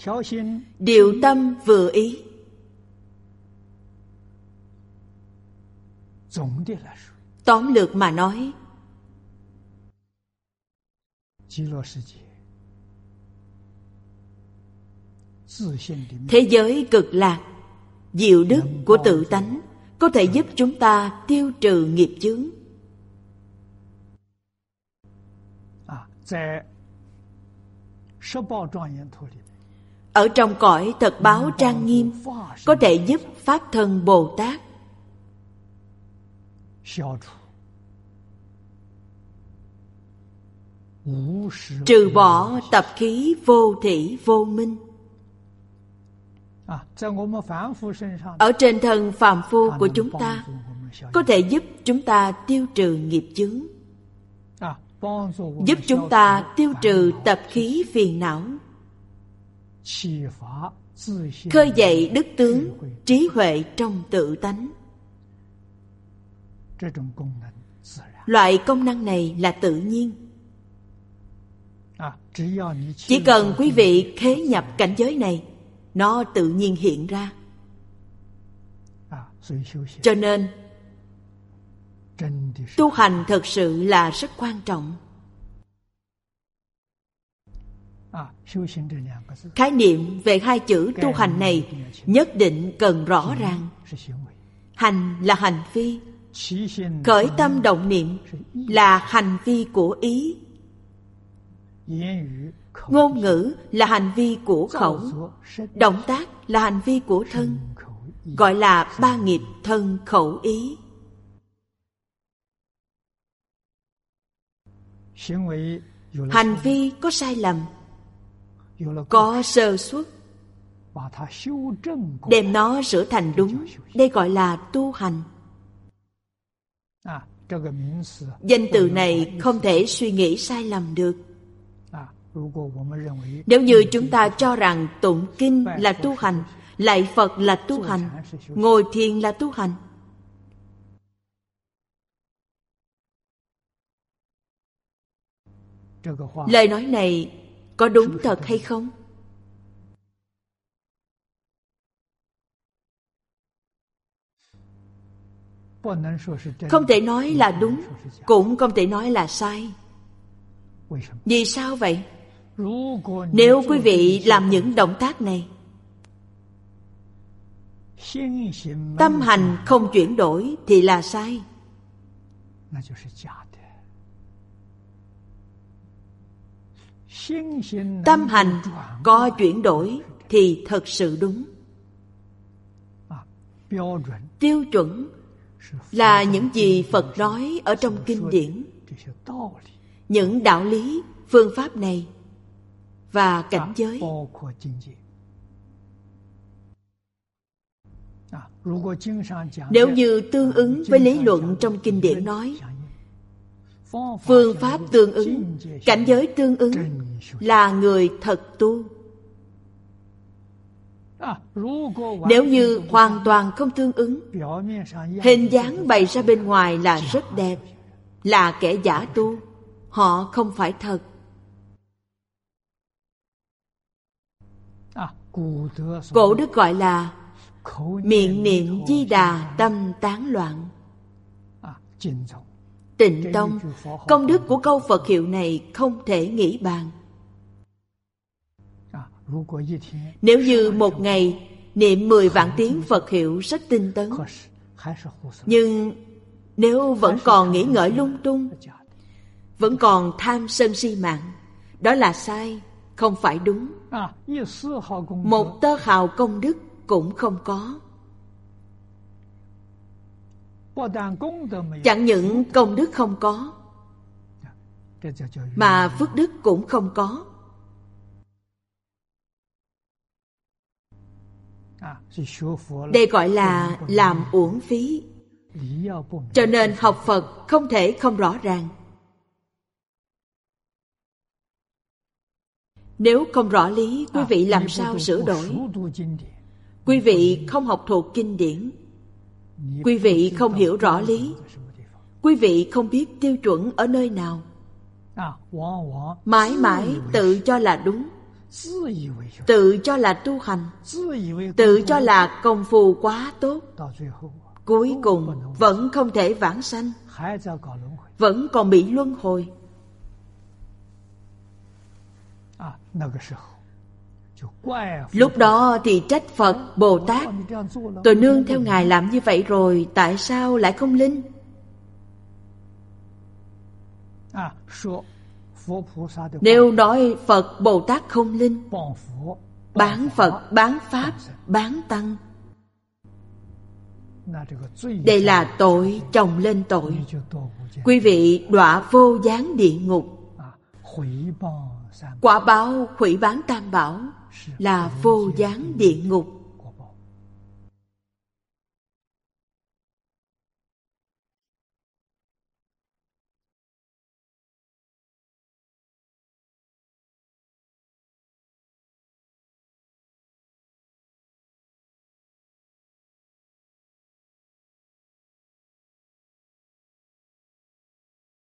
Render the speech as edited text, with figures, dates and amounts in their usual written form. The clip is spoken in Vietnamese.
điều tâm vừa ý. Tóm lược mà nói, thế giới cực lạc, diệu đức của tự tánh có thể giúp chúng ta tiêu trừ nghiệp chướng. Ở trong cõi thật báo trang nghiêm có thể giúp Pháp Thân Bồ Tát trừ bỏ tập khí vô thỉ vô minh. Ở trên thân phàm phu của chúng ta có thể giúp chúng ta tiêu trừ nghiệp chướng, giúp chúng ta tiêu trừ tập khí phiền não, khơi dậy đức tướng trí huệ trong tự tánh. Loại công năng này là tự nhiên. Chỉ cần quý vị khế nhập cảnh giới này, nó tự nhiên hiện ra. Cho nên tu hành thật sự là rất quan trọng. Khái niệm về hai chữ tu hành này nhất định cần rõ ràng. Hành là hành vi, khởi tâm động niệm là hành vi của ý, ngôn ngữ là hành vi của khẩu, động tác là hành vi của thân, gọi là ba nghiệp thân khẩu ý. Hành vi có sai lầm, có sơ suất, đem nó sửa thành đúng, đây gọi là tu hành. Danh từ này không thể suy nghĩ sai lầm được. Nếu như chúng ta cho rằng tụng kinh là tu hành, lạy Phật là tu hành, ngồi thiền là tu hành, lời nói này có đúng thật hay không? Không thể nói là đúng, cũng không thể nói là sai. Vì sao vậy? Nếu quý vị làm những động tác này, tâm hành không chuyển đổi thì là sai. Tâm hành có chuyển đổi thì thật sự đúng. Tiêu chuẩn là những gì Phật nói ở trong kinh điển, những đạo lý, phương pháp này và cảnh giới. Nếu như tương ứng với lý luận trong kinh điển nói, phương pháp tương ứng, cảnh giới tương ứng là người thật tu. Nếu như hoàn toàn không tương ứng, hình dáng bày ra bên ngoài là rất đẹp, là kẻ giả tu, họ không phải thật. Cổ đức gọi là miệng niệm Di Đà tâm tán loạn. Tịnh Tông, công đức của câu Phật hiệu này không thể nghĩ bàn. Nếu như một ngày niệm 10 vạn tiếng Phật hiệu rất tinh tấn, nhưng nếu vẫn còn nghĩ ngợi lung tung, vẫn còn tham sân si mạng, đó là sai, không phải đúng. Một tơ hào công đức cũng không có. Chẳng những công đức không có, mà phước đức cũng không có. Đây gọi là làm uổng phí. Cho nên học Phật không thể không rõ ràng. Nếu không rõ lý, quý vị làm sao sửa đổi? Quý vị không học thuộc kinh điển, quý vị không hiểu rõ lý, quý vị không biết tiêu chuẩn ở nơi nào, mãi mãi tự cho là đúng, tự cho là tu hành, tự cho là công phu quá tốt, cuối cùng vẫn không thể vãng sanh, vẫn còn bị luân hồi. Lúc đó thì trách Phật, Bồ Tát: tôi nương theo Ngài làm như vậy rồi, tại sao lại không linh? Nếu nói Phật, Bồ Tát không linh, bán Phật, bán Pháp, bán Tăng, đây là tội chồng lên tội. Quý vị đọa vô gián địa ngục. Quả báo hủy bán tam bảo là vô gián địa ngục.